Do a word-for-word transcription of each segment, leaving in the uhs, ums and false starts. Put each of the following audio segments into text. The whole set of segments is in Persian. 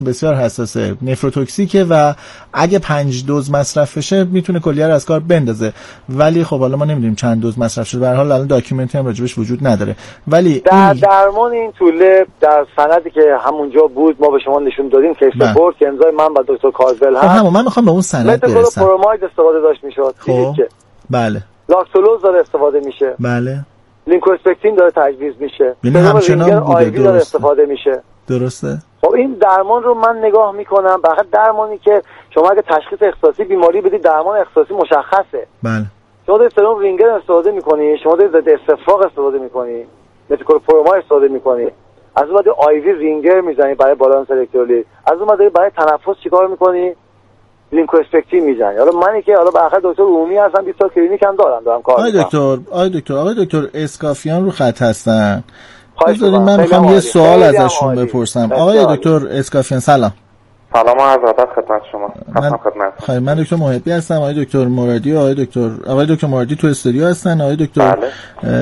بسیار حساسه، نفروتوکسیکه و اگه پنج دوز مصرف بشه میتونه کلیه رو از کار بندازه. ولی خب حالا ما نمیدونیم چند دوز مصرف شده، به هر حال الان داکیومنتی هم راجبش وجود نداره. ولی در درمان این طوله در سندی که همونجا بود ما به شما نشون دادیم که سپورت که امضای من و دکتر کارول هست. خب همون من میخوام به اون سند برسم. متوپروماید استفاده داشت میشد. خب بله. لاکتولوز داره استفاده میشه. بله. لینکوسپکتین داره تجویز میشه. یعنی همچنان بوده. داره استفاده میشه. درسته. خب این درمان رو من نگاه میکنم، فقط درمانی که شما اگه تشخیص اختصاصی بیماری بدید درمان اختصاصی مشخصه. بله. شما در سرم رینگر استفاده میکنی، شما در ضد استفراغ استفاده میکنی، متوپروماید استفاده میکنی، از اون بعد آیوی رینگر میزنی برای بالانس الکترولیت، از اون بعد برای تنفس چیکار میکنی؟ لینکوسپکتین میزنی. حالا منی که حالا به آخر دکتر عمومی هستم، بیست تا کلینیک هم دارم دارم کار میکنم. آقای دکتر، آقای دکتر، آقای دکتر اسکافیان رو خط هستن. بذارید من میخوام یه سوال ازشون بپرسم. آقای دکتر اسکافیان سلام. سلام و عرض ادب خدمت شما. من خدمت. خیلی من دکتر محبی هستم. آقای دکتر مرادی و آقای دکتر آقای دکتر مرادی تو استودیو هستن. آقای دکتر بله.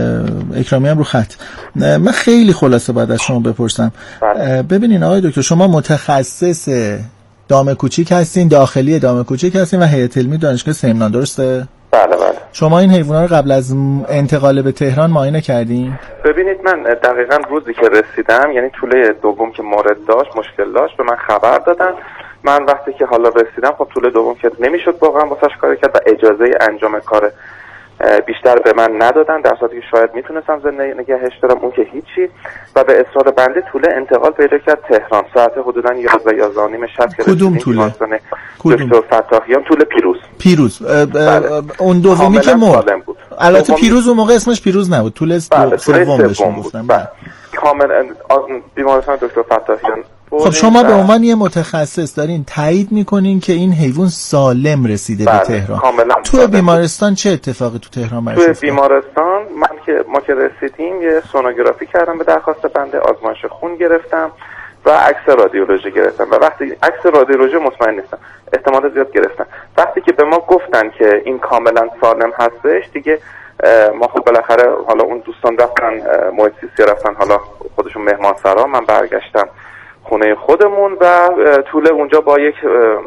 اکرامی هم رو خط. من خیلی خلاصه بعد از شما بپرسم. بله. ببینین آقای دکتر، شما متخصص دام کوچیک هستین، داخلی دام کوچیک هستین و هیئت علمی دانشگاه سمنان، درسته؟ بله بله. شما این حیونا رو قبل از انتقال به تهران معاینه کردین؟ ببینید من دقیقاً روزی که رسیدم، یعنی طول دوم که مورد داشت مشکل داشت به من خبر دادن. من وقتی که حالا رسیدم خب طول دوم که نمیشد واقعا واسش کار کرد و اجازه انجام کار بیشتر به من ندادن، در صورتی که شاید میتونستم زنده نگهش دارم، اون که هیچی. و به اصرار بنده طول انتقال پیدا کرد تهران ساعت حدوداً یازده یازده و نیم شب. کدوم طوله؟ دکتر فتاحیان. طول پیروز. پیروز بله. اون دومی که مرد. البته پیروز اون موقع اسمش پیروز نبود، طول سوم بهش میگفتن. بله. کاملا بیمارستان دکتر فتاحیان. خب شما به عنوان یه متخصص دارین تایید میکنین که این حیوان سالم رسیده بله. به تهران. تو بیمارستان چه اتفاقی تو تهران برای تو بیمارستان من که ما که رسیدیم یه سونوگرافی کردم به درخواست بنده، آزمایش خون گرفتم و عکس رادیولوژی گرفتم و وقتی عکس رادیولوژی مطمئن نیستم، احتمال زیاد گرفتم. وقتی که به ما گفتن که این کاملا سالم هستش دیگه ما خب بالاخره حالا اون دوستان رفتن محیط زیستی رفتن حالا خودشون مهمانسرا، من برگشتم خونه خودمون و طول اونجا با یک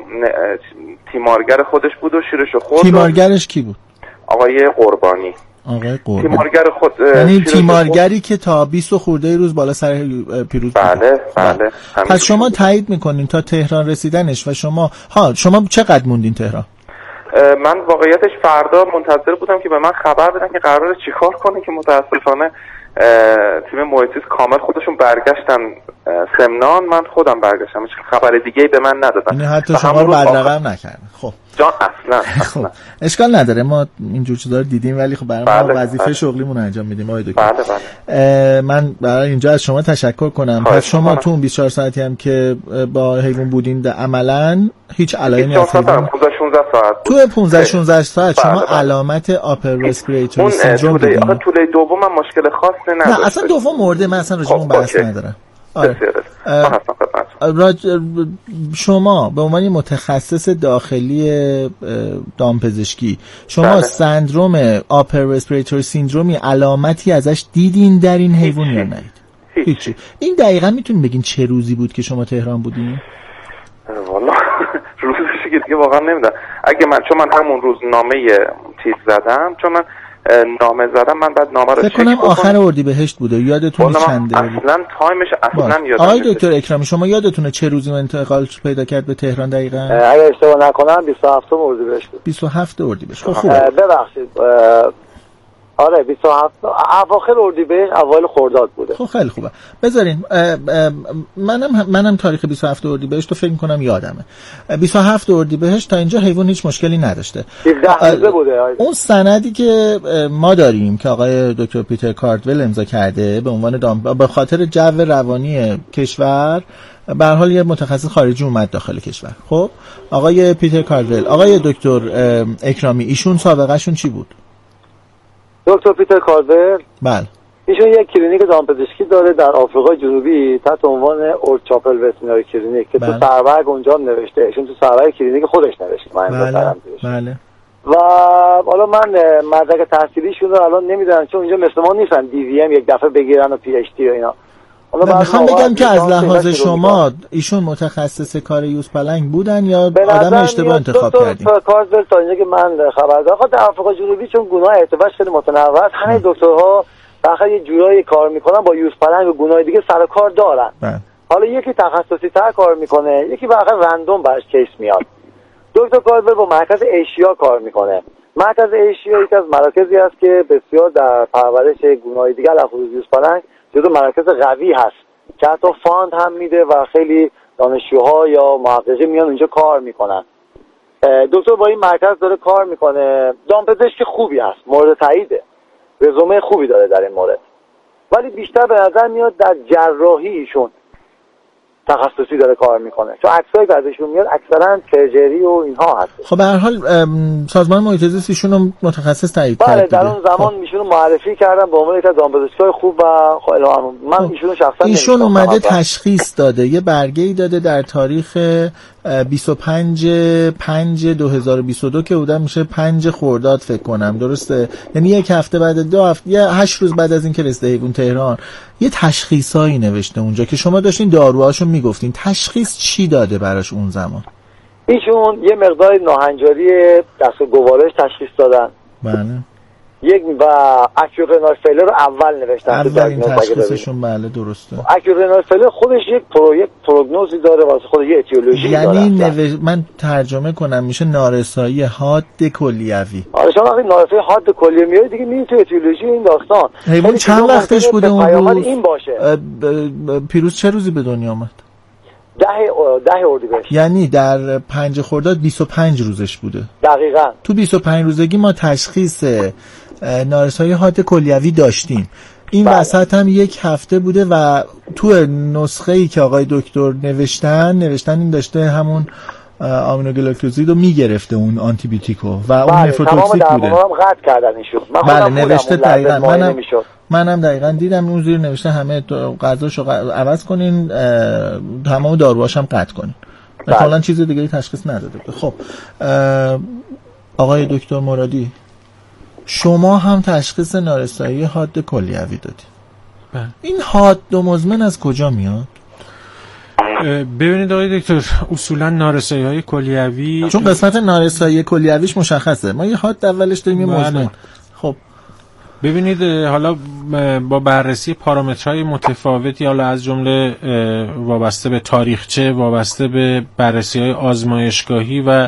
تیمارگر خودش بود و شیرشو خورد. تیمارگرش کی بود؟ آقای قربانی. آقای قربانی تیمارگر خود، یعنی تیمارگری که تا بیست خورده روز بالا سر پیروز. بله بله. پس شما تایید میکنین تا تهران رسیدنش و شما ها شما چقدر موندین تهران؟ من واقعیتش فردا منتظر بودم که به من خبر بدن که قراره چیکار کنه که متاسفانه تیم محیطیست کامل خودشون برگشتن سمنان، من خودم برگشتم، هیچ خبر دیگه به من ندادن. یعنی حتی شما رو بدرقم نکردن. خب جان اصلا اصلا خب اشکال نداره، ما اینجور چیزا رو دیدیم ولی خب برای ما وظیفه بله. شغلیمون انجام میدیم آقای دکتر. بله بله. من برای اینجا از شما تشکر کنم. پس شما تو اون بیست و چهار ساعتی هم که با حیوان بودین عملاً هیچ علائمی از حیوان پانزده شانزده ساعت تو پانزده شانزده ساعت شما بله بله. علامت آپر رسپیریتوری سیندروم دیدین؟ اون طول دوم من مشکل خاصی نداشت. نه اصلا دوم مرده، من اصلا راجع اون بحث ندارم. آره. راج... شما به عنوان متخصص داخلی دامپزشکی شما بله. سندروم آپر رسپیریتوری سیندرومی علامتی ازش دیدین در این حیوان یا نه؟ هیچی. هیچی. این دقیقاً میتونین بگین چه روزی بود که شما تهران بودین؟ والا روزش که دیگه واقعا نمیدونم. اگه من چون من همون روز نامه چیز زدم، چون من نامه زدم، من بعد نامه رو فکر کنم آخر اردیبهشت بوده، یادتون چنده؟ اصلا تایمش اصلا یادم آقای دکتر اکرامی شما یادتونه چه روزی انتقال پیدا کرد به تهران دقیقاً؟ اگه اشتباه نکنم بیست و هفتم اردیبهشت بود. بیست و هفتم اردیبهشت. خب خوبه. ببخشید آره بیست و هفت اواخر اردیبهشت اوایل خرداد بوده. خب خیلی خوبه. بذارین منم منم تاریخ بیست و هفتم اردیبهشت رو فکر کنم یادمه. بیست و هفتم اردیبهشت تا اینجا حیوان هیچ مشکلی نداشته. هفده روزه بوده. اون سندی که ما داریم که آقای دکتر پیتر کاردول امضا کرده به عنوان دام به خاطر جو روانی کشور، به هر حال یه متخصص خارجی اومد داخل کشور. خب آقای پیتر کاردول، آقای دکتر اکرامی، ایشون سابقه شون چی بود؟ دکتر پیتر کاردول بله ایشون یک کلینیک دامپزشکی داره در آفریقای جنوبی تحت عنوان اورچاپل وترینری کلینیک که بله. تو سربرگ اونجا هم نوشته، ایشون تو سربرگ کلینیک خودش نوشته. من بله. بله. و حالا من مدرک تحصیلیشون رو الان نمیدونم چون اینجا مثل ما نیستن دی وی ام یک دفعه بگیرن و پی اچ دی و اینا. میخوام بگم که از لحاظ شما ایشون متخصص کار یوز پلنگ بودن یا آدم اشتباه انتخاب کردین؟ کارزبل تا اینجا که من خبر دارم در آفریقا جنوبی چون گونه‌های ارتباطش خیلی متنوع است، همه دکترها فقط یه جورایی کار میکنن با یوز پلنگ و گونه‌های دیگه سر کار دارن. بله. حالا یکی تخصصی تر کار میکنه، یکی واقعا رندوم براش کیس میاد. دکتر کارزبل با مرکز ایشیا کار میکنه. مرکز ایشیا یکی از مراکزی است که بسیار در پرورش گونه‌های دیگه علاوه بر یوز پلنگ جزو مراکز قوی هست که حتی فاند هم میده و خیلی دانشجوها یا محققین میان اونجا کار میکنن. دکتر با این مرکز داره کار میکنه، دامپزشک خوبی هست، مورد تاییده، رزومه خوبی داره در این مورد، ولی بیشتر به نظر میاد در جراحی ایشون تخصصی داره کار میکنه، چون عکسایی که ازشون میاد اکثرا سرجری و اینها هست. خب به هر حال سازمان محیط زیست ایشون رو متخصص تایید کرد. بله در اون زمان ایشون رو معرفی کردم به عنوان یک از دامپزشکای خوب و من ایشون رو شخصا ایشون اومده تشخیص داده، یه برگه‌ای داده در تاریخ بیست و پنج پنج دو هزار و بیست و دو که بوده میشه پنج خرداد فکر کنم، درسته؟ یعنی یک هفته بعد، دو هفته یا هشت روز بعد از اینکه رسیده حیوان تهران یه تشخیصایی نوشته اونجا که شما داشتین داروهاشو میگفتین. تشخیص چی داده براش اون زمان؟ ایشون یه مقدار ناهنجاری دست و گوارش تشخیص دادن. بله. یک و اکیورنال فیلر رو اول نوشتن. اولین تشخیصشون بله درسته. اکیورنال فیلر خودش یک پروژه پروگنوزی داره واسه خود یه اتیولوژی داره. یعنی نوش... من ترجمه کنم میشه نارسایی حاد کلیوی. آره شما وقتی نارسایی حاد کلیوی میاد دیگه میری تو اتیولوژی این داستان. حیوان چند وقتش بوده اون روز؟ این باشه. پیروز چه روزی به دنیا آمد؟ ده ده اردیبهشت. یعنی در پنج خرداد بیست و پنج روزش بوده. دقیقاً. تو بیست و پنج روزگی ما تشخیص نارسایی حاد کلیوی داشتیم. این بله. وسط هم یک هفته بوده و تو نسخه‌ای که آقای دکتر نوشتن نوشتن این داشته همون آمینوگلیکوزید رو میگرفته اون آنتی بیوتیکو و اون بله. نفروتوکسیک بوده. تمام قطع کردن ایشون. بله نوشته دقیقاً منم منم دقیقاً دیدم اون زیر نوشته همه غذاشو عوض کنین، تمام داروهاش هم قطع کنین. مثلا بله. چیز دیگه تشخیص نداده. خب آقای دکتر مرادی شما هم تشخیص نارسایی حاد کلیوی دادید. بله. این حاد مزمن از کجا میاد؟ ببینید آقای دکتر اصولا نارسایی های کلیوی چون قسمت نارسایی کلیویش مشخصه، ما یه حاد اولش داریم یه مزمن. خب ببینید حالا با بررسی پارامترهای متفاوتی، حالا از جمله وابسته به تاریخچه، وابسته به بررسی‌های آزمایشگاهی و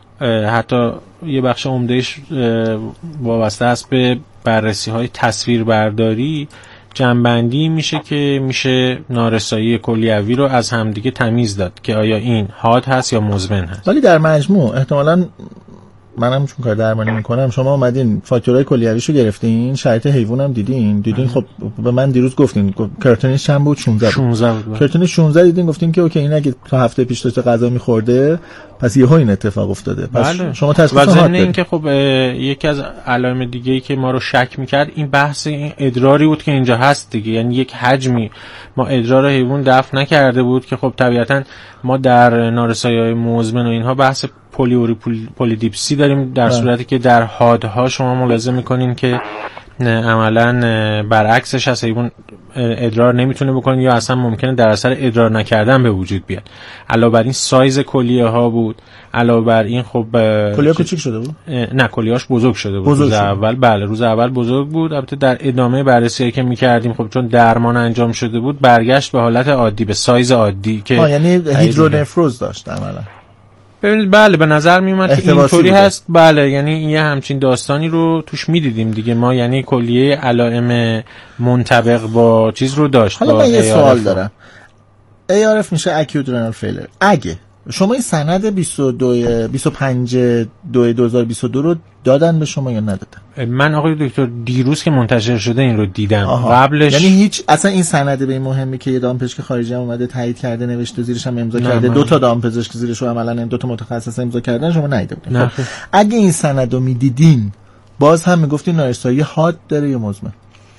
حتی یه بخش عمدهش وابسته است به بررسی‌های تصویربرداری، جنبندی میشه که میشه نارسایی کلیوی رو از همدیگه تمیز داد که آیا این حاد هست یا مزمن هست. ولی در مجموع احتمالاً منم چون کار درمانی میکنم، شما اومدین فاکتورهای کلیویشو گرفتین، شرایط حیوان هم دیدین دیدین خب به من دیروز گفتین کراتینش چند بود؟ شانزده بود. کراتینش شانزده دیدین، گفتین که اوکی این اگه تا هفته پیش داشته غذا میخورده پس یهو این اتفاق افتاده. پس بله. شما تشخیص و ضمن این که خب یکی از علائم دیگه‌ای که ما رو شک میکرد این بحث این ادراری بود که اینجا هست دیگه، یعنی یک حجمی ما ادرار حیوان دفع نکرده بود که خب طبیعتاً ما در نارسایی‌های مزمن و اینها بحث پولیوری پولی، پولیدیپسی داریم، در صورتی که در حادها شما ملاحظه میکنین که عملاً برعکسش هست، حیوان ادرار نمیتونه بکنه یا اصلا ممکنه در اثر ادرار نکردن به وجود بیاد. علاوه بر این سایز کلیه ها بود، علاوه بر این خب کلیه کوچیک شده بود؟ نه کلیه‌اش بزرگ شده بود. بزرگ روز شده. اول بله روز اول بزرگ بود. البته در ادامه بررسی که می‌کردیم خب چون درمان انجام شده بود برگشت به حالت عادی، به سایز عادی که ها یعنی هیدرونفروز داشت عملاً. ببینید بله به نظر میومد که اینطوری هست. بله یعنی یه همچین داستانی رو توش میدیدیم دیگه ما، یعنی کلیه علائم منطبق با چیز رو داشت. حالا من یه سوال دارم. ای آر اف میشه acute renal failure. اگه شما این سند بیست و دو بیست و پنج دو دو هزار و بیست و دو رو دادن به شما یا ندادن؟ من آقای دکتر دیروز که منتشر شده این رو دیدم. آها. قبلش یعنی هیچ اصلا این سند به این مهمه که یه دامپزشک خارجی هم اومده تایید کرده نوشته زیرش هم امضا کرده، دو تا دامپزشک زیرش رو عملاً دو تا متخصص امضا کردن، شما ندیده بودین. خب اگه این سند رو میدیدین باز هم میگفتین نارسایی حاد داره یا مزمن؟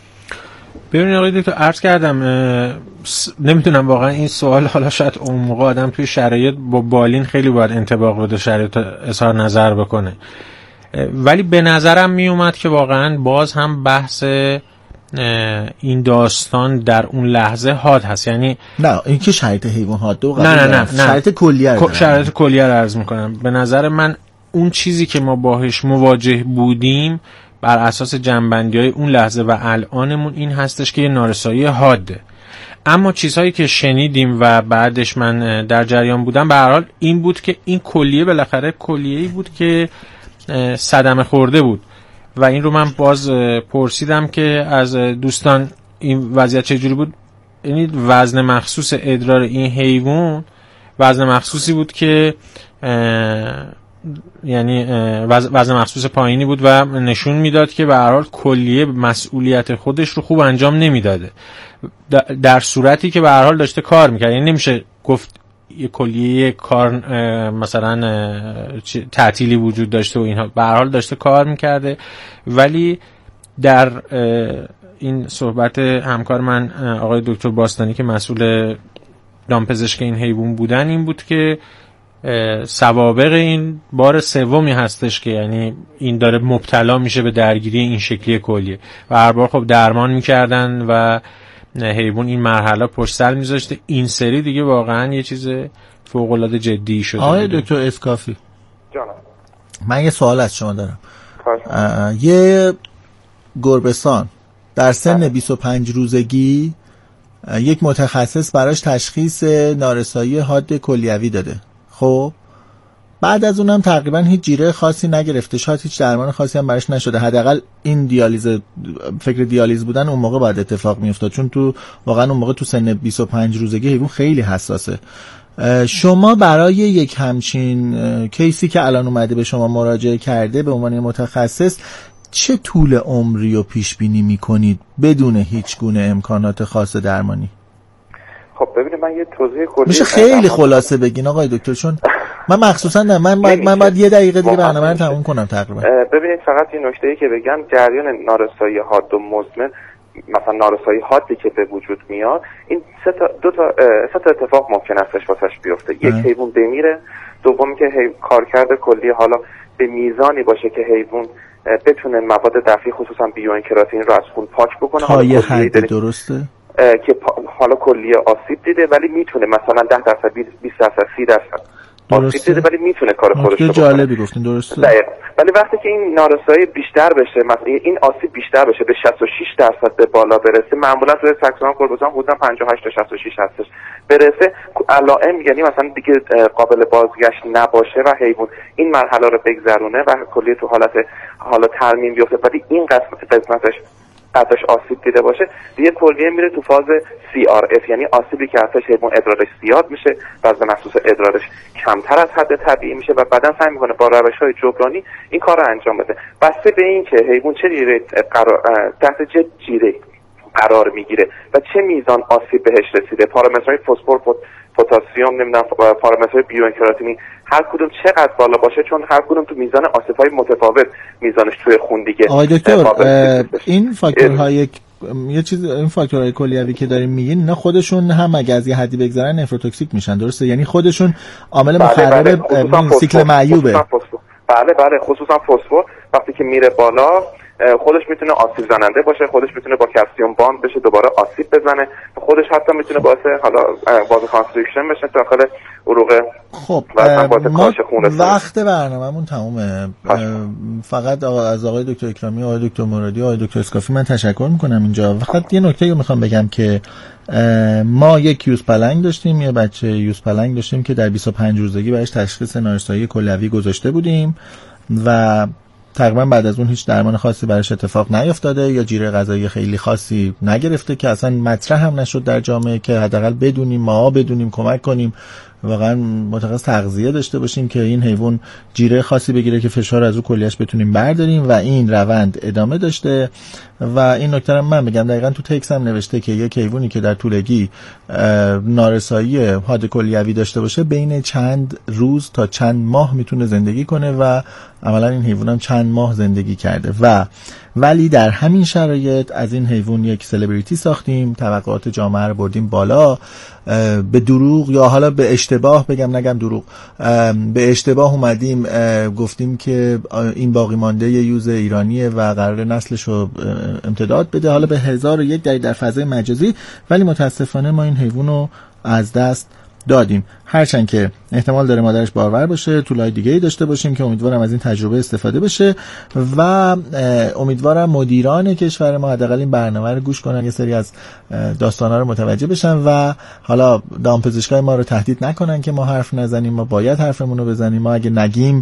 ببینید آقای دکتر عرض کردم نمیتونم واقعا این سوال، حالا شاید اون موقع آدم توی شرایط با بالین خیلی باید انطباق بده، شرایط اظهار نظر بکنه، ولی به نظرم میومد که واقعا باز هم بحث این داستان در اون لحظه حاد هست. یعنی نه این که شرایط حیوان حاد و نه نه نه, نه. شرایط کلیه رو شرایط کلیه رو عرض میکنم. به نظر من اون چیزی که ما باهاش مواجه بودیم بر اساس جنبندی‌های اون لحظه و الانمون این هستش که یه نارسایی حاده. اما چیزهایی که شنیدیم و بعدش من در جریان بودم به هر حال این بود که این کلیه بالاخره کلیه‌ای بود که صدمه خورده بود و این رو من باز پرسیدم که از دوستان این وضعیت چجوری بود. یعنی وزن مخصوص ادرار این حیوان وزن مخصوصی بود که یعنی وزن مخصوص پایینی بود و نشون میداد که به هر حال کلیه مسئولیت خودش رو خوب انجام نمیداده در صورتی که به هر حال داشته کار میکرد. یعنی نمیشه گفت یه کلیه کار مثلا تعطیلی وجود داشته و اینها، به هر حال داشته کار میکرده. ولی در این صحبت همکار من آقای دکتر باستانی که مسئول دامپزشک این حیوان بودن این بود که سوابق این بار سومی هستش که یعنی این داره مبتلا میشه به درگیری این شکلی کلیه و هر بار خب درمان میکردن و حیوان این مرحله پشت سر میذاشته. این سری دیگه واقعا یه چیز فوق العاده جدی شده. آقای دکتر اسکافی جانم من یه سوال از شما دارم. یه گربه‌سان در سن بیست و پنج روزگی یک متخصص براش تشخیص نارسایی حاد کلیوی داده. خب بعد از اونم تقریبا هیچ جیره خاصی نگرفته، شاید هیچ درمان خاصی هم براش نشده. حداقل این دیالیز فکر دیالیز بودن اون موقع باید اتفاق میافتاد چون تو واقعا اون موقع تو سن بیست و پنج روزگی حیوان خیلی حساسه. شما برای یک همچین کیسی که الان اومده به شما مراجعه کرده به عنوان متخصص چه طول عمری رو پیش بینی میکنید بدون هیچ گونه امکانات خاص درمانی؟ خب ببینید من یه توضیح کلی میشه خیلی خلاصه بگین آقای دکتر چون من مخصوصا نه من باید من باید یه دقیقه دیگه برنامه رو تموم کنم تقریبا. ببینید فقط این نکته‌ای که بگم جریان نارسایی حاد و مزمن مثلا نارسایی حادی که به وجود میاد این سه تا دو تا سه تا اتفاق ممکن استش واسش بیفته. یک حیوان بمیره، دومی که کارکرد کلی حالا به میزانی باشه که حیوان بتونه مواد دفعی خصوصا بیوئنکراتین رو از خون پاک بکنه. تا یه حدی درسته که حالا کلیه آسیب دیده ولی میتونه مثلا ده درصد بیست درصد سی درصد آسیب دیده ولی میتونه کار خودش رو بکنه. جالبی گفتین درسته. دقیقاً. ولی وقتی که این نارسایی بیشتر بشه مثلا این آسیب بیشتر بشه به شصت و شش درصد به بالا برسه، معمولا روی ساکسون کوربوزان حدودا پنجاه و هشت تا شصت و شش هستش برسه علائم یعنی مثلا دیگه قابل بازگشت نباشه و حیوان این مرحله رو بگذرونه و کلیه تو حالت حالا ترمیم بیفته ولی این قسمت قسمتش ازش آسیب دیده باشه دیگه کلیه میره تو فاز سی آر اف یعنی آسیبی که ازش حیوان ادرارش زیاد میشه، وزن مخصوص ادرارش کمتر از حد طبیعی میشه و بعدن سعی میکنه با روش‌های جبرانی این کار رو انجام بده. بسته به این که حیوان چه جیره قرار تحت چه جیره قرار میگیره و چه میزان آسیب بهش رسیده، پارامترهای فسفر پتاسیم نمیدونم پارامترهای بیوئنکراتینی هر کدوم چقدر بالا باشه چون هر کدوم تو میزان آسیب‌های متفاوت میزانش توی خون دیگه. آقای دکتر این فاکتورهای یه چیز این فاکتورهای کلیوی که داریم میگین اینا خودشون هم اگه از یه حدی بگذرن نفروتوکسیک میشن درسته؟ یعنی خودشون عامل مخرب سیکل معیوبه. بله بله خصوصا فسفر وقتی که میره بالا خودش میتونه آسیب زننده باشه، خودش میتونه با کلسیم باند بشه دوباره آسیب بزنه، خودش حتی میتونه باعث حالا واز کانستریکشن بشه داخل عروق. خب ما وقت برنامه‌مون تمومه. فقط آقا از آقای دکتر اکرامی، آقای دکتر مرادی، آقای دکتر اسکافی من تشکر میکنم اینجا. فقط یه نکته رو میخوام بگم که ما یک یوز پلنگ داشتیم، یه بچه یوز پلنگ داشتیم که در بیست و پنج روزگی براش تشخیص نارسایی کلیوی گذاشته بودیم و تقریبا بعد از اون هیچ درمان خاصی براش اتفاق نیفتاده یا جیره غذایی خیلی خاصی نگرفته که اصلا مطرح هم نشد در جامعه که حداقل بدونیم ما بدونیم کمک کنیم واقعا متخصص تغذیه داشته باشیم که این حیوان جیره خاصی بگیره که فشار از او کلیه‌اش بتونیم برداریم و این روند ادامه داشته. و این نکته رو من بگم دقیقاً تو تکست هم نوشته که یک حیوانی که در طولگی نارسایی حاد کلیوی داشته باشه بین چند روز تا چند ماه میتونه زندگی کنه و عملا این حیوان هم چند ماه زندگی کرده و ولی در همین شرایط از این حیوان یک سلبریتی ساختیم، توقعات جامعه رو بردیم بالا، به دروغ یا حالا به اشتباه اشتباه بگم نگم دروغ، به اشتباه اومدیم گفتیم که این باقی مانده یوز ایرانیه و قرار نسلش رو امتداد بده حالا به هزار و یک دلیل در فضای مجازی، ولی متاسفانه ما این حیوان رو از دست دادیم. هرچند که احتمال داره مادرش باور باشه، طولای دیگه‌ای داشته باشیم که امیدوارم از این تجربه استفاده بشه و امیدوارم مدیران کشور ما حداقل این برنامه رو گوش کنن، یه سری از داستانا رو متوجه بشن و حالا دامپزشکای ما رو تهدید نکنن که ما حرف نزنیم. ما باید حرفمون رو بزنیم. ما اگه نگیم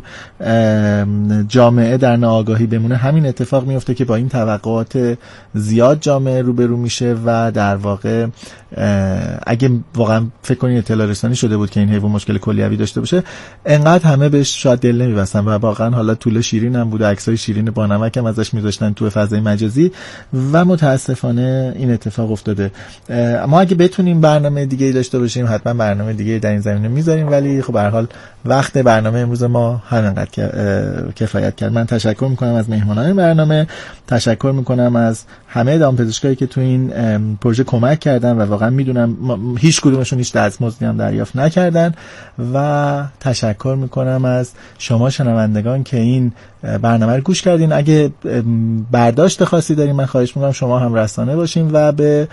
جامعه در ناآگاهی بمونه. همین اتفاق میفته که با این توقعات زیاد جامعه روبرو میشه و در واقع اگه واقعا فکر کنید اطلاع رسانی شده بود که این حیوان مشکل کلیوی داشته باشه، انقدر همه بهش شاید دل نمی‌بستن و واقعا حالا طول شیرین هم بوده، عکسای شیرین با نمک هم ازش می‌ذاشتن تو فضای مجازی و متاسفانه این اتفاق افتاده. ما اگه بتونیم برنامه دیگه‌ای داشته باشیم حتما برنامه دیگه‌ای در این زمینه می‌ذاریم، ولی خب به هر حال وقت برنامه امروز ما همینقدر کفایت کرد. من تشکر می‌کنم از مهمانان برنامه، تشکر می‌کنم از همه دامپزشکایی که تو این پروژه کمک کردن و واقعا میدونم هیچ کدومشون هیچ دستمزدی هم دریافت نکردن و تشکر میکنم از شما شنوندگان که این برنامه رو گوش کردین. اگه برداشت خاصی دارین من خواهش میکنم شما هم رسانه باشین و به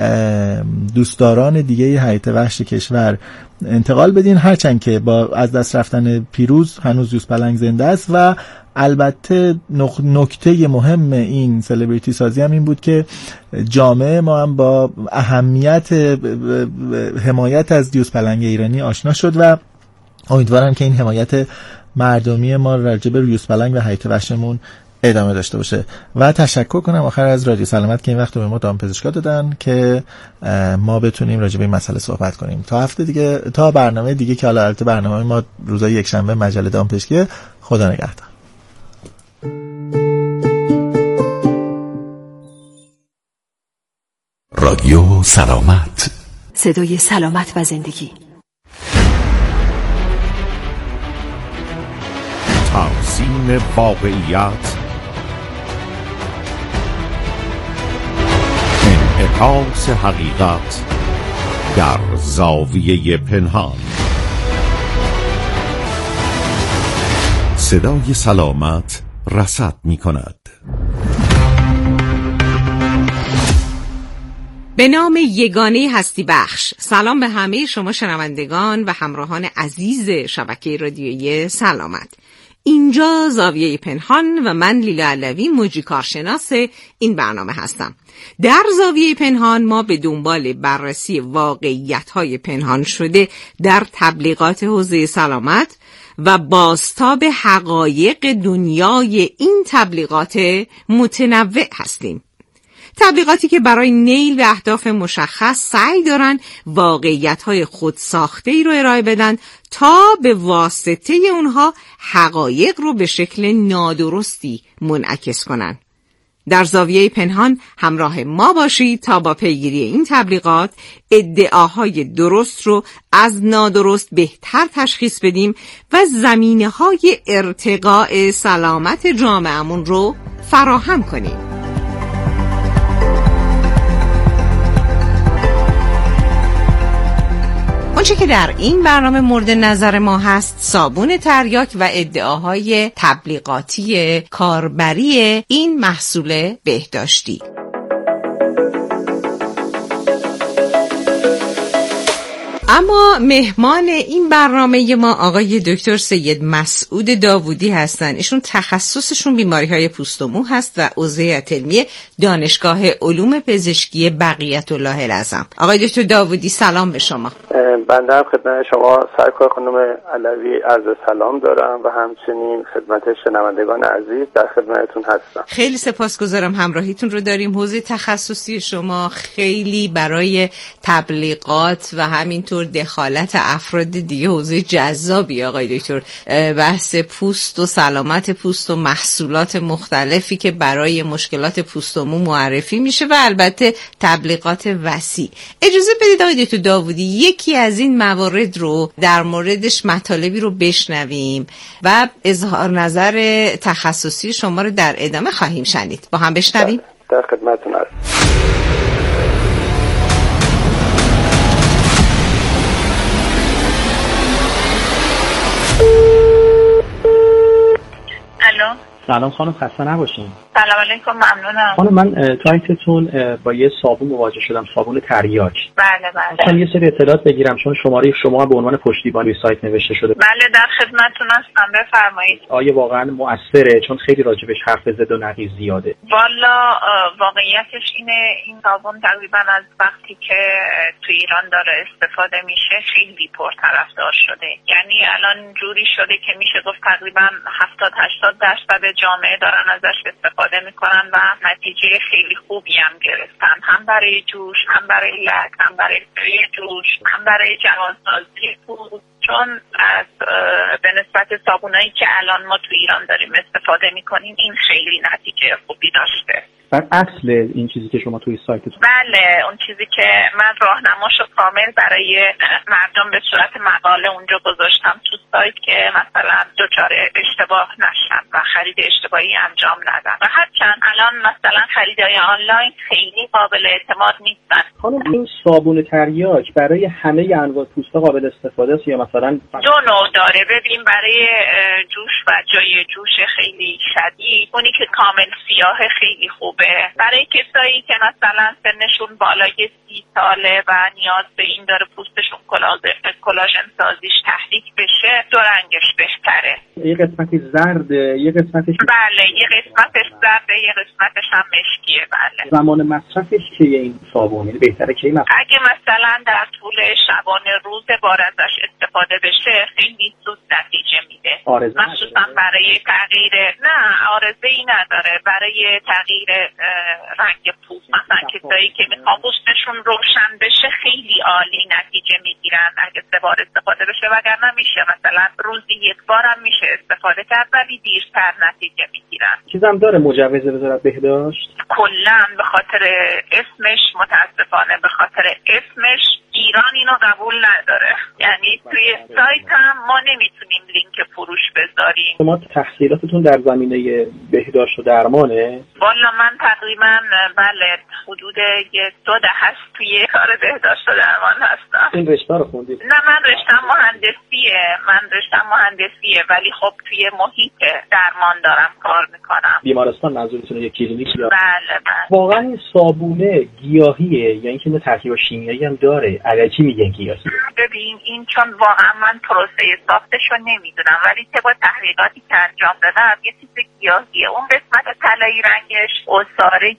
دوستداران دیگه حیات وحش کشور انتقال بدین. هرچند که با از دست رفتن پیروز هنوز یوز پلنگ زنده است و البته نکته مهم این سلبریتی سازی هم این بود که جامعه ما هم با اهمیت حمایت از یوز پلنگ ایرانی آشنا شد و امیدوارم که این حمایت مردمی ما راجع به یوز پلنگ و حیات وحشمون ادامه داشته باشه. و تشکر کنم آخر از رادیو سلامت که این وقت رو به ما دامپزشکا دادن که ما بتونیم راجع به این مسئله صحبت کنیم. تا هفته دیگه، تا برنامه دیگه که حالا البته برنامه ما روزای یک شنبه مجله دامپزشکی. خدا نگهدار. رادیو سلامت، صدای سلامت و زندگی. تقسیم واقعیت، انعکاس حقیقت در زاویه پنهان. صدای سلامت رصد می کند. به نام یگانه هستی بخش. سلام به همه شما شنوندگان و همراهان عزیز شبکه رادیویی سلامت. اینجا زاویه پنهان و من لیلا علوی موجی کارشناس این برنامه هستم. در زاویه پنهان ما به دنبال بررسی واقعیت‌های پنهان شده در تبلیغات حوزه سلامت و بازتاب حقایق دنیای این تبلیغات متنوع هستیم. تبلیغاتی که برای نیل به اهداف مشخص سعی دارن واقعیت‌های خودساخته‌ای رو ارائه بدن تا به واسطه اونها حقایق رو به شکل نادرستی منعکس کنن. در زاویه پنهان همراه ما باشید تا با پیگیری این تبلیغات ادعاهای درست رو از نادرست بهتر تشخیص بدیم و زمینه‌های ارتقاء سلامت جامعه‌مون رو فراهم کنیم. اونچه که در این برنامه مورد نظر ما هست صابون تریاک و ادعاهای تبلیغاتی کاربری این محصول بهداشتی. اما مهمان این برنامه ما آقای دکتر سید مسعود داوودی هستن. ایشون تخصصشون بیماری‌های پوست و مو هست و عضو هیئت علمی دانشگاه علوم پزشکی بقیت الله العظم. آقای دکتر داوودی سلام به شما. بنده هم خدمت شما سرکار خانم علوی عرض سلام دارم و همچنین خدمت شنوندگان عزیز در خدمتتون هستم. خیلی سپاسگزارم همراهیتون رو داریم. حوزه تخصصی شما خیلی برای تبلیغات و همینطور دخالت افراد دیگه حوزه جذابی آقای دکتر. بحث پوست و سلامت پوست و محصولات مختلفی که برای مشکلات پوست و مو معرفی میشه و البته تبلیغات وسیع. اجازه بدید آقای دکتر داوودی یکی از این موارد رو در موردش مطالبی رو بشنویم و اظهار نظر تخصصی شما رو در ادامه خواهیم شنید. با هم بشنویم. در خدمتتون هستم. سلام خانم، خسته نباشین. سلام علیکم، ممنونم. خانم من سایتتون با یه صابون مواجه شدم، صابون تریاک. بله بله. اصلا یه سری اطلاعات بگیرم چون شماره شما به عنوان پشتیبان روی سایت نوشته شده. بله در خدمتتون هستم، بفرمایید. آیا واقعا مؤثره؟ چون خیلی راجبش حرف زد و نقیض زیاده. والا واقعیتش اینه این صابون تقریبا از وقتی که تو ایران داره استفاده میشه خیلی پرطرفدار شده. یعنی الان جوری شده که میشه گفت تقریبا هفتاد هشتاد درصد جامعه دارن ازش استفاده میکنن و نتیجه خیلی خوبی هم گرفتن، هم برای جوش، هم برای لک، هم برای جوش، هم برای جوانسازی پوست. چون از به نسبت صابونایی که الان ما تو ایران داریم استفاده میکنیم این خیلی نتیجه خوبی داشته. بر اصل این چیزی که شما توی سایتتون بله اون چیزی که من راهنماشو کامل برای مردم به صورت مقاله اونجا گذاشتم تو سایت که مثلا دچار اشتباه نشن و خرید اشتباهی انجام ندن و هرچند الان مثلا خریدای آنلاین خیلی قابل اعتماد نیستن. خانم این صابون تریاک برای همه انواع پوستا قابل استفاده است یا مثلا دو نوع داره؟ ببین برای جوش و جای جوش خیلی شدید اونی که کامل سیاه خیلی خوب، برای کسایی که مثلا سنشون بالای سی ساله و نیاز به این داره پوستشون کلاژن سازیش تحریک بشه دو رنگش بهتره. یه قسمتی زرده یه قسمتش بله یه قسمتش زرده یه قسمتش هم مشکیه. بله زمان مصرفش که این صابونه بهتره که این اگه مثلا در طول شبانه روز بار ازش استفاده بشه خیلی زود نتیجه میده، مخصوصا برای تغییر نه عارضه ای نداره برای تغییر رنگ پوست. مثلا کسایی که میخوان پوستشون روشن بشه خیلی عالی نتیجه میگیرن اگه سه بار استفاده بشه، وگرنه میشه مثلا روزی یک بار هم میشه استفاده کرد ولی دیرتر نتیجه میگیرن. چیزم داره مجوز وزارت بهداشت؟ کلا به خاطر اسمش متاسفانه به خاطر اسمش ایران اینو قبول نداره. یعنی توی سایت هم ما نمیتونیم لینک فروش بذاریم. شما تحصیلاتتون در زمینه بهداشت و درمانه؟ والا من تقریبا بله حدود یه دو دهه هست توی کار بهداشت و درمان هستم. این رشته رو خوندید؟ نه من رشتم مهندسیه من رشتم مهندسیه ولی خب توی محیط درمان دارم کار میکنم. بیمارستان منظورتونه یک کلینیک یا؟ بله بله. واقعا این صابونه گیاهیه یا اینکه اینو ترکیب شیمیایی هم داره؟ الکی میگن گیاهی. ببین این چون واقعا من پروسه ساختشو نمیدونم ولی طبق تحقیقاتی که انجام دادم یه چیز گیاهیه. اون قسمت طلایی رنگش عصاره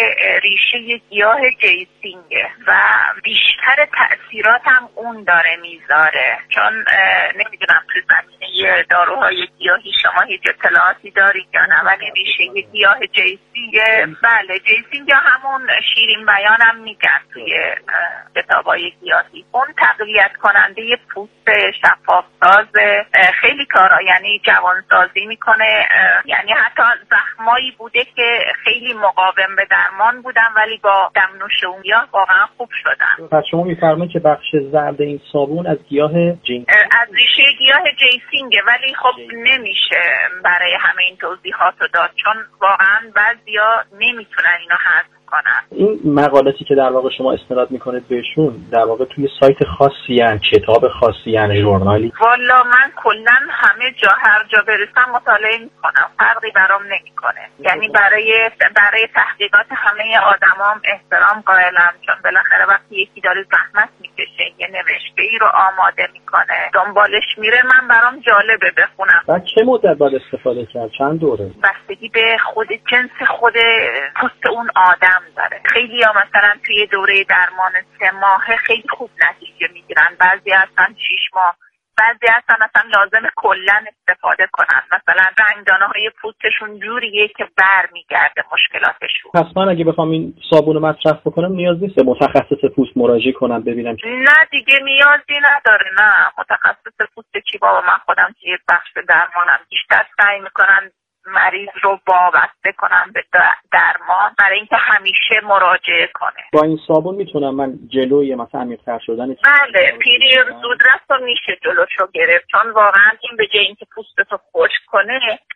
ریشه گیاه جیسینگه و بیشتر تأثیرات هم اون داره میذاره. چون نمیدونم تو زمینه داروهای گیاهی شما هیچ اطلاعاتی دارید یا نه ولی ریشه گیاه جیسینگ بله جیسینگ یا همون شیرین بیان هم میگن توی کتابای گیاهی. اون تقویت کننده پوست شفاف ساز خیلی کارا یعنی جوانسازی میکنه. یعنی حتی زخمایی بوده که خیلی مقاوم به درمان بودن ولی با دمنوش اون گیاه واقعا خوب شدن. پس شما میفرمایید که بخش زرد این صابون از گیاه جین از ریشه گیاه جیسینگه ولی خب نمیشه برای همه این توضیحات رو داد چون واقعا بعضیا نمیتونن اینو حذف کنن. این مقالاتی که در واقع شما استناد میکنید بهشون در واقع توی سایت خاصی ان کتاب خاصی ان ژورنالی؟ والا من کلا همه جا هر جا برسم مطالعه میکنم فرقی برام نمیکنه. یعنی برای برای تحقیقات همه آدمام احترام قائلم چون بالاخره وقتی یکی داره زحمت میکشه یه نوشته‌ای رو آماده میکنه دنبالش میره من برام جالبه بخونم. و چه مدت باید استفاده کرد؟ چند دوره؟ بستگی به خود جنس خود پوست اون آدم داره. خیلی ها مثلا توی دوره درمان سه ماهه خیلی خوب نتیجه میگیرن، بعضی هستن شیش ماه، بعضی هستن مثلا لازم کلن استفاده کنن مثلا رنگدانه های پوستشون جوریه که بر میگرده مشکلاتشون. پس من اگه بخوام این صابون رو مصرف بکنم نیاز نیست متخصص پوست مراجعه کنم ببینم؟ نه دیگه نیازی نداره. نه متخصص پوست چی بابا من خودم توی بخش درمانم بیشتر سعی میکنن مریض رو وابسته کنم به درمان برای اینکه همیشه مراجعه کنه. با این صابون میتونم من جلوی مثلا عمیق‌تر شدن بله پیری زودرس رو میشه جلوشو گرفت چون واقعا این به جای اینکه پوستتو خشک کنه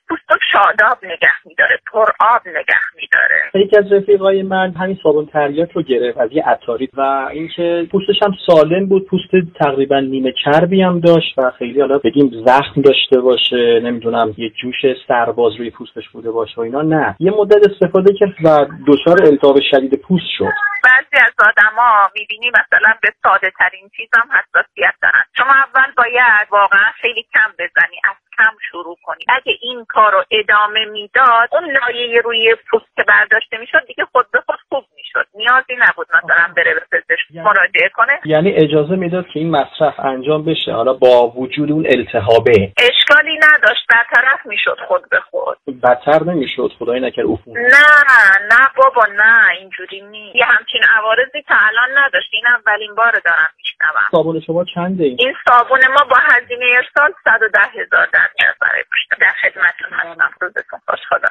پوست رو شاداب نگه میداره، پر آب نگه میداره. یکی از رفیقای من همین صابون تریاک رو گرفت از یه عطاری و اینکه پوستش هم سالم بود، پوست تقریبا نیمه چربی هم داشت و خیلی حالا بگیم زخم داشته باشه، نمیدونم یه جوش سرباز روی پوستش بوده باشه و اینا، نه، یه مدت استفاده کرد و دچار التهاب شدید پوست شد. بعضی از آدما میبینی مثلا به ساده ترین چیز هم حساسیت دارن. شما اول باید واقعا خیلی کم بزنی، از کم شروع کنی. اگه این کار رو ادامه میداد، اون لایه روی پوست که برداشته میشد دیگه خود به خود خوب میشد، نیازی نبود مثلا بره به پزشک مراجعه کنه. یعنی اجازه میداد که این مصرف انجام بشه حالا با وجود اون التهابه؟ اشکالی نداشت، برطرف میشد خود به خود. بدتر نمیشد خدای نکرد عفون؟ نه نه بابا نه، اینجوری نیست. یه همچین عوارضی تا الان نداشت، این اولین بار دارم میشنوم. صابون شما چنده این؟ این صابون ما با هزینه ارسال صد و ده هزار در میاد برای پوست. در خدمتتون هستم. روزتون خوش. خدا.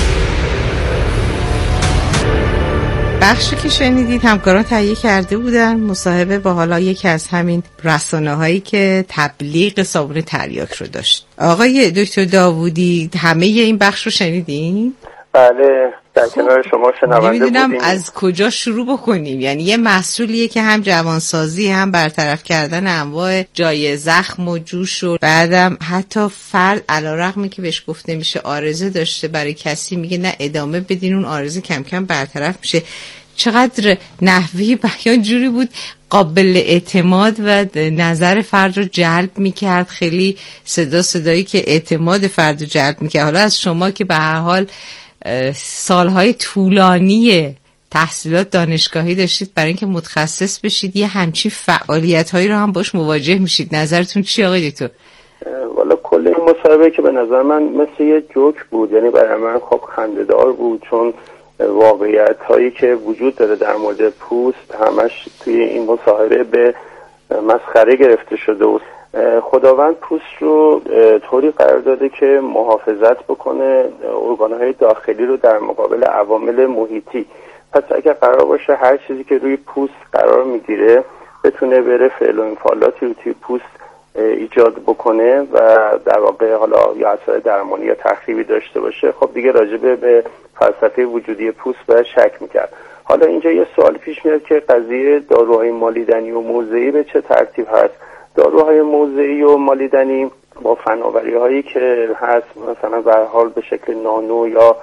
بخشی که شنیدید همکاران تهیه کرده بودن مصاحبه با حالا یکی از همین رسانه هایی که تبلیغ صابون تریاک رو داشت. آقای دکتر داوودی همه این بخش رو شنیدین؟ بله، در کنار شما شنونده بودیم. نمیدونم از کجا شروع بکنیم. یعنی یه محصولیه که هم جوانسازی هم برطرف کردن انواع جای زخم و جوش و بعدم حتی فرد علیرغمی که بهش گفته میشه عارضه داشته برای کسی میگه نه ادامه بدین اون عارضه کم کم برطرف میشه. چقدر نحوی بیان جوری بود قابل اعتماد و نظر فرد رو جلب میکرد، خیلی صدا صدایی که اعتماد فرد رو جلب میکرد. حالا از شما که به هر حال سالهای طولانی تحصیلات دانشگاهی داشتید برای اینکه متخصص بشید یه همچین فعالیت‌هایی رو هم باش مواجه میشید، نظرتون چی آقای دکتر؟ والا کل این مصاحبه که به نظر من مثل یه جوک بود، یعنی برای من خب خنده‌دار بود، چون واقعیت هایی که وجود داره در مورد پوست همش توی این مصاحبه به مسخره گرفته شده و خداوند پوست رو طوری قرار داده که محافظت بکنه ارگان‌های داخلی رو در مقابل عوامل محیطی. پس اگر قرار باشه هر چیزی که روی پوست قرار میگیره بتونه بره فعل و انفعالاتی رو توی پوست ایجاد بکنه و در واقع حالا یا اثر درمانی یا تخریبی داشته باشه، خب دیگه راجبه به فلسفه وجودی پوست باید شک میکرد. حالا اینجا یه سوال پیش میاد که قضیه داروهای مالیدنی و موضعی به چه ترتیب هست. داروهای موضعی و مالیدنی با فناوری هایی که هست، مثلا به هر حال به شکل نانو یا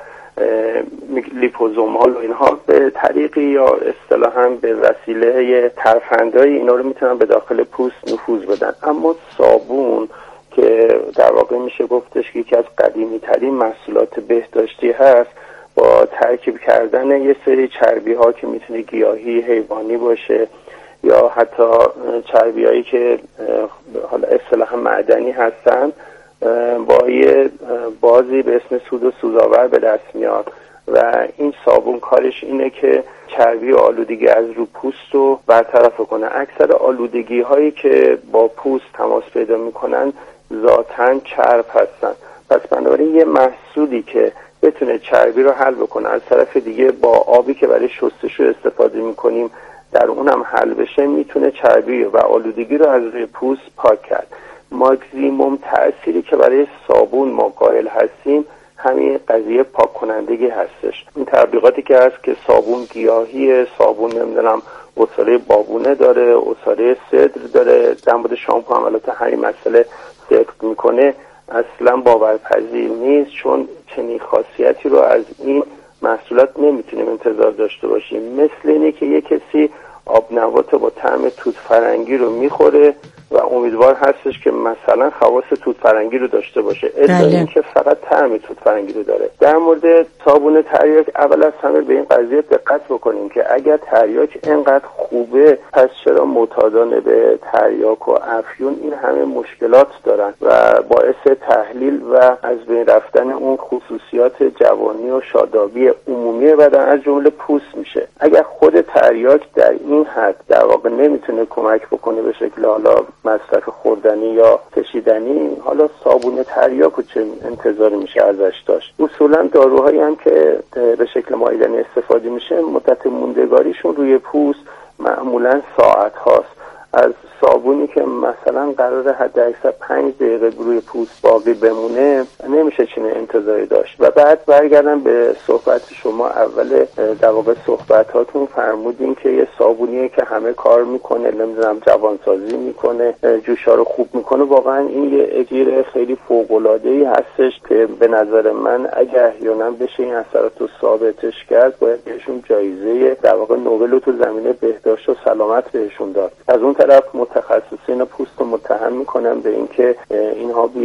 لیپوزومال و اینها، به طریقی یا اصطلاحاً به وسیله ترفندهای اینا رو میتونن به داخل پوست نفوذ بدن. اما صابون که در واقع میشه گفتش که یکی از قدیمی ترین محصولات بهداشتی هست، با ترکیب کردن یه سری چربی ها که میتونه گیاهی، حیوانی باشه یا حتی چربی هایی که حالا اصطلاحاً معدنی هستن، با یه بازی به اسم سود و سوزآور به دست میاد و این صابون کارش اینه که چربی و آلودگی از رو پوست رو برطرف کنه. اکثر آلودگی هایی که با پوست تماس پیدا میکنن ذاتاً چرب هستن. پس بنابراین یه محصولی که بتونه چربی رو حل بکنه، از طرف دیگه با آبی که برای شستشو استفاده میکنیم در اونم حل بشه، میتونه چربی و آلودگی رو از روی پوست پاک کرد. ماکسیموم تأثیری که برای صابون ما قائل هستیم همین قضیه پاک کنندگی هستش. این تبلیغاتی که هست که صابون گیاهی، صابون نمیدونم عصاره بابونه داره، عصاره سدر داره، در مورد شامپو هم البته همین مسئله صدق میکنه، اصلا باورپذیر نیست، چون چنین خاصیتی رو از این محصولات نمیتونیم انتظار داشته باشیم. مثل اینه که یک کسی آب نبات با طعم توت فرنگی رو میخوره و امیدوار هستش که مثلا خواص توت فرنگی رو داشته باشه، الا اینکه فقط طعم توت فرنگی رو داره. در مورد صابون تریاک اول از همه به این قضیه دقت بکنیم که اگر تریاک اینقدر خوبه، پس چرا معتادان به تریاک و افیون این همه مشکلات دارن و باعث تحلیل و از بین رفتن اون خصوصیات جوانی و شادابی عمومی بدن از جمله پوست میشه. اگر خود تریاک در این حد در واقع نمیتونه کمک بکنه به شکل حالا مصرف خوردنی یا کشیدنی، حالا صابون تریاک و چه انتظاری میشه ازش داشت؟ اصولا داروهایی هم که به شکل مایدنی استفاده میشه، مدت موندگاریشون روی پوست معمولا ساعت هاست. از صابونی که مثلا قرار حد اکثر پنج دقیقه روی پوست باقی بمونه نمیشه چنین انتظاری داشت. و بعد برگردم به صحبت شما، اول در واقع صحبتاتون فرمودین که یه صابونیه که همه کار میکنه، نمیدونم جوانسازی میکنه، جوشا رو خوب میکنه. واقعا این یه اجیر خیلی فوق‌العاده‌ای هستش که به نظر من اگه احیانا بشه این اثرات رو ثابتش کرد باید بهشون جایزه در واقع نوبل رو تو زمینه بهداشت و سلامت بهشون داد. از اون طرف متخصصین پوست رو متهم میکنن به اینکه اینها بی